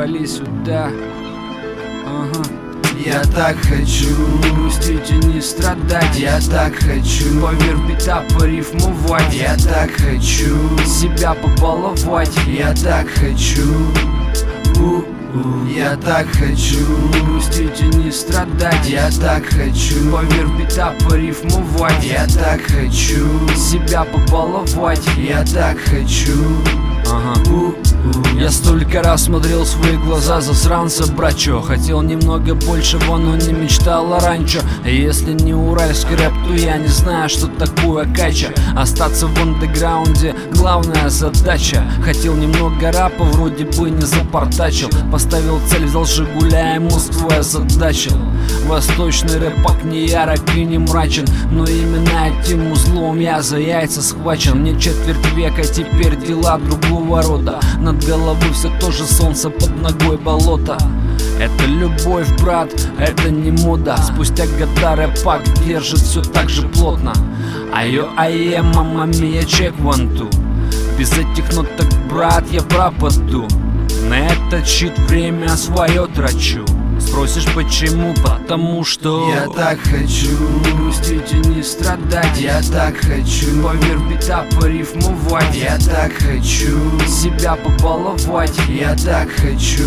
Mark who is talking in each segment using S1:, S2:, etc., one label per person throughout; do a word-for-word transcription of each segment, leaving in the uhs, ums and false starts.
S1: вали сюда. Ага.
S2: Я так хочу
S1: грустить и не страдать.
S2: Я так хочу
S1: поверх бита порифмовать.
S2: Я так хочу
S1: себя побаловать.
S2: Я так хочу у-у. Я так хочу
S1: грустить и не страдать.
S2: Я так хочу
S1: поверх бита порифмовать.
S2: Я так хочу
S1: себя побаловать.
S2: Я так хочу
S1: ага. Я столько раз смотрел в свои глаза засранца, брачо. Хотел немного большего, но не мечтал о ранчо. Если не уральский рэп, то я не знаю, что такое кача. Остаться в андеграунде — главная задача. Хотел немного рапа, вроде бы не запортачил. Поставил цель, взял Жигуля и Москву озадачил. Восточный рэпак не ярок и не мрачен, но именно этим узлом я за яйца схвачен. Мне четверть века, теперь дела другого рода. Над головой все тоже солнце, под ногой болото. Это любовь, брат, это не мода. Спустя года рэпак держит все так же плотно. Айо, ае, мама мия, чек one two. Без этих ноток, брат, я пропаду. На этот щит время свое трачу. Спросишь почему? Потому что
S2: я так хочу
S1: грустить и не страдать.
S2: Я так хочу
S1: поверх бита порифмовать.
S2: Я так хочу
S1: себя побаловать.
S2: Я так хочу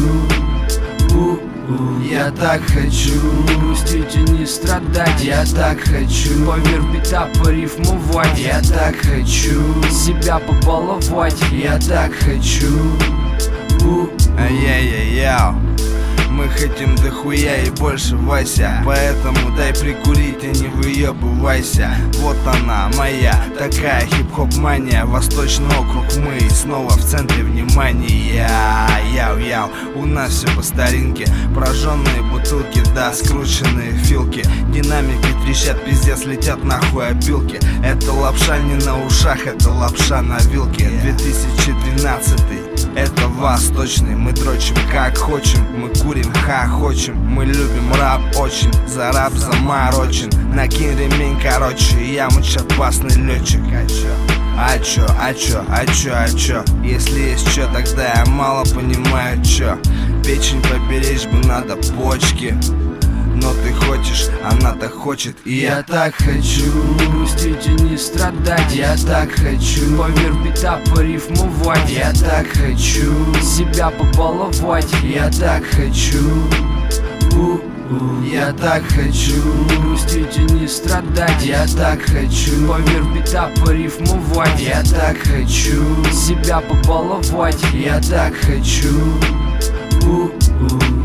S2: у-у. Я так хочу
S1: грустить и не страдать.
S2: Я так хочу
S1: поверх бита порифмовать.
S2: Я так хочу
S1: себя побаловать.
S2: Я так хочу у-у.
S3: Ай-яй-яй-яу. Мы хотим дохуя и больше, Вася. Поэтому дай прикурить и не выебывайся. Вот она, моя, такая хип-хоп мания. Восточный округ, мы снова в центре внимания. Яу-яу, у нас все по старинке. Прожженные бутылки, да, скрученные филки. Динамики трещат, пиздец, летят нахуй опилки. Это лапша не на ушах, это лапша на вилке. две тысячи двенадцатый, это восточный. Мы дрочим как хочем, мы курим хохочем. Мы любим рэп очень, за рэп заморочен. Накинь ремень, короче, я муч опасный летчик. А чё? А чё, а чё, а чё, а чё? Если есть чё, тогда я мало понимаю чё. Печень поберечь бы надо, почки. Но ты хочешь, она-то хочет, и
S2: я так хочу
S1: грустить и не страдать.
S2: Я так хочу
S1: поверх бита порифмовать.
S2: Я так хочу
S1: себя побаловать.
S2: Я так хочу у-у. Я так хочу
S1: грустить и не страдать.
S2: Я так хочу
S1: поверх бита порифмовать.
S2: Я так хочу
S1: себя побаловать.
S2: Я так хочу у-у.